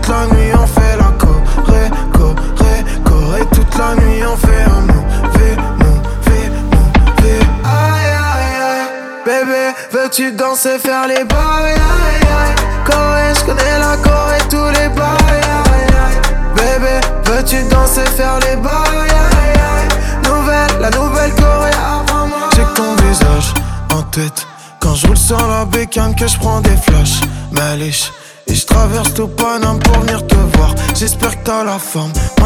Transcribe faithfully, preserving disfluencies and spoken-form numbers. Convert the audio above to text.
la nuit on fait la Corée, Corée, Corée. Toute la nuit on fait un mauvais, mauvais, mauvais. Aïe aïe aïe. Bébé, veux-tu danser, faire les bails? Aïe aïe. Corée, j'connais la Corée, tous les bails. Aïe aïe. Bébé, veux-tu danser, faire les bails? Aïe aïe. Nouvelle, la nouvelle Corée avant moi. J'ai ton visage en tête quand je roule sur la bécane, que je prends des flashs. Maliche, et je traverse tout Paname pour venir te voir. J'espère que t'as la forme.